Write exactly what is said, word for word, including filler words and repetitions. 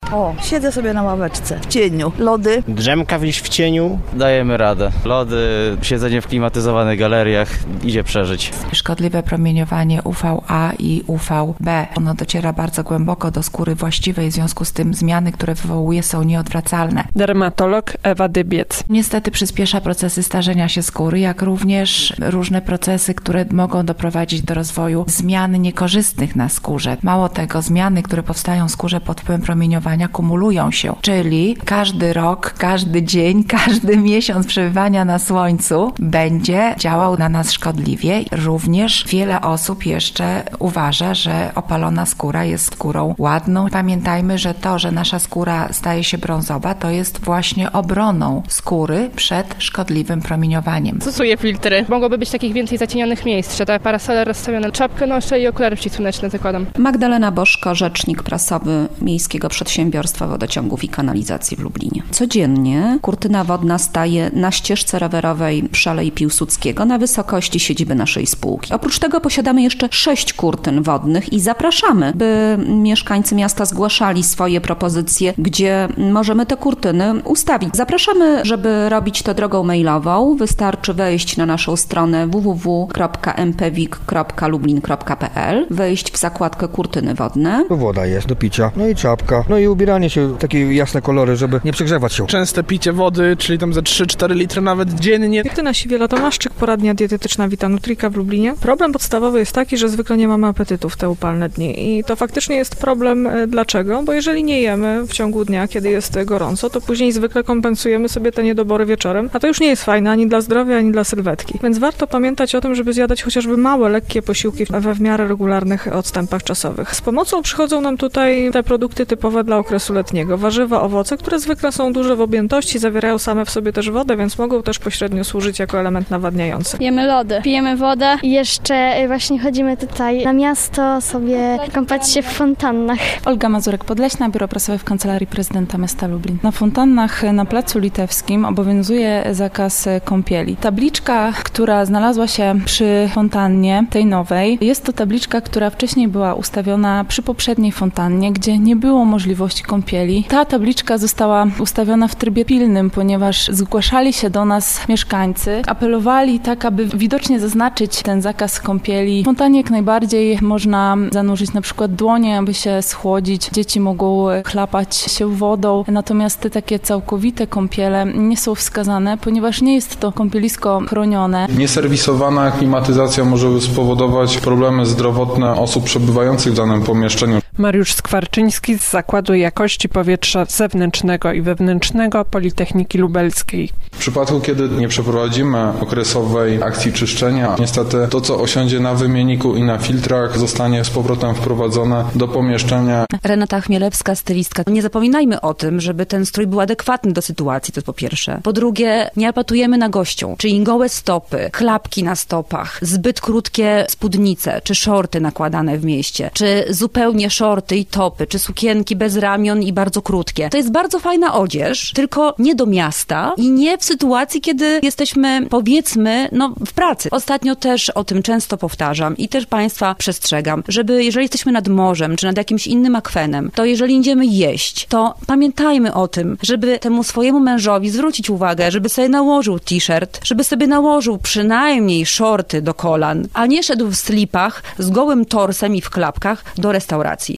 O, siedzę sobie na ławeczce w cieniu. Lody. Drzemka gdzieś w cieniu. Dajemy radę. Lody, siedzenie w klimatyzowanych galeriach idzie przeżyć. Szkodliwe promieniowanie U V A i U V B. Ono dociera bardzo głęboko do skóry właściwej, w związku z tym zmiany, które wywołuje, są nieodwracalne. Dermatolog Ewa Dybiec. Niestety przyspiesza procesy starzenia się skóry, jak również różne procesy, które mogą doprowadzić do rozwoju zmian niekorzystnych na skórze. Mało tego, zmiany, które powstają w skórze pod wpływem promieniowania, kumulują się, czyli każdy rok, każdy dzień, każdy miesiąc przebywania na słońcu będzie działał na nas szkodliwie. Również wiele osób jeszcze uważa, że opalona skóra jest skórą ładną. Pamiętajmy, że to, że nasza skóra staje się brązowa, to jest właśnie obroną skóry przed szkodliwym promieniowaniem. Stosuję filtry. Mogłoby być takich więcej zacienionych miejsc, że te parasole rozstawione, czapkę noszę i okulary przeciwsłoneczne zakładam. Magdalena Bożko, rzecznik prasowy Miejskiego Przedsiębiorstwa Wodociągów i Kanalizacji w Lublinie. Codziennie kurtyna wodna staje na ścieżce rowerowej przy Alei Piłsudskiego na wysokości siedziby naszej spółki. Oprócz tego posiadamy jeszcze sześć kurtyn wodnych i zapraszamy, by mieszkańcy miasta zgłaszali swoje propozycje, gdzie możemy te kurtyny ustawić. Zapraszamy, żeby robić to drogą mailową. Wystarczy wejść na naszą stronę w w w kropka m p w i k kropka lublin kropka p l, wejść w zakładkę kurtyny wodne. Woda jest do picia, no i czapka, no i ubieranie się w takie jasne kolory, żeby nie przegrzewać się. Częste picie wody, czyli tam za trzy cztery litry nawet dziennie. Justyna Siwiela, Tomaszczyk, poradnia dietetyczna Vita Nutrika w Lublinie. Problem podstawowy jest taki, że zwykle nie mamy apetytu w te upalne dni i to faktycznie jest problem. Dlaczego? Bo jeżeli nie jemy w ciągu dnia, kiedy jest gorąco, to później zwykle kompensujemy sobie te niedobory wieczorem, a to już nie jest fajne ani dla zdrowia, ani dla sylwetki. Więc warto pamiętać o tym, żeby zjadać chociażby małe, lekkie posiłki we w miarę regularnych odstępach czasowych. Z pomocą przychodzą nam tutaj te produkty typowe dla okresu letniego. Warzywa, owoce, które zwykle są duże w objętości, zawierają same w sobie też wodę, więc mogą też pośrednio służyć jako element nawadniający. Jemy lody, pijemy wodę i jeszcze właśnie chodzimy tutaj na miasto sobie kąpać się w fontannach. Olga Mazurek-Podleśna, biuro prasowe w Kancelarii Prezydenta Miasta Lublin. Na fontannach na Placu Litewskim obowiązuje zakaz kąpieli. Tabliczka, która znalazła się przy fontannie, tej nowej, jest to tabliczka, która wcześniej była ustawiona przy poprzedniej fontannie, gdzie nie było możliwości kąpieli. Ta tabliczka została ustawiona w trybie pilnym, ponieważ zgłaszali się do nas mieszkańcy, apelowali tak, aby widocznie zaznaczyć ten zakaz kąpieli. W fontannie jak najbardziej można zanurzyć na przykład dłonie, aby się schłodzić. Dzieci mogą chlapać się wodą, natomiast te takie całkowite kąpiele nie są wskazane, ponieważ nie jest to kąpielisko chronione. Nieserwisowana klimatyzacja może spowodować problemy zdrowotne osób przebywających w danym pomieszczeniu. Mariusz Skwarczyński z Zakładu Jakości Powietrza Zewnętrznego i Wewnętrznego Politechniki Lubelskiej. W przypadku, kiedy nie przeprowadzimy okresowej akcji czyszczenia, niestety to, co osiądzie na wymienniku i na filtrach, zostanie z powrotem wprowadzone do pomieszczenia. Renata Chmielewska, stylistka. Nie zapominajmy o tym, żeby ten strój był adekwatny do sytuacji, to po pierwsze. Po drugie, nie apatujemy na gością, czyli gołe stopy, klapki na stopach, zbyt krótkie spódnice, czy szorty nakładane w mieście, czy zupełnie szorty i topy, czy sukienki bez ramion i bardzo krótkie. To jest bardzo fajna odzież, tylko nie do miasta i nie w sytuacji, kiedy jesteśmy, powiedzmy, no w pracy. Ostatnio też o tym często powtarzam i też Państwa przestrzegam, żeby jeżeli jesteśmy nad morzem, czy nad jakimś innym akwenem, to jeżeli idziemy jeść, to pamiętajmy o tym, żeby temu swojemu mężowi zwrócić uwagę, żeby sobie nałożył t-shirt, żeby sobie nałożył przynajmniej szorty do kolan, a nie szedł w slipach z gołym torsem i w klapkach do restauracji.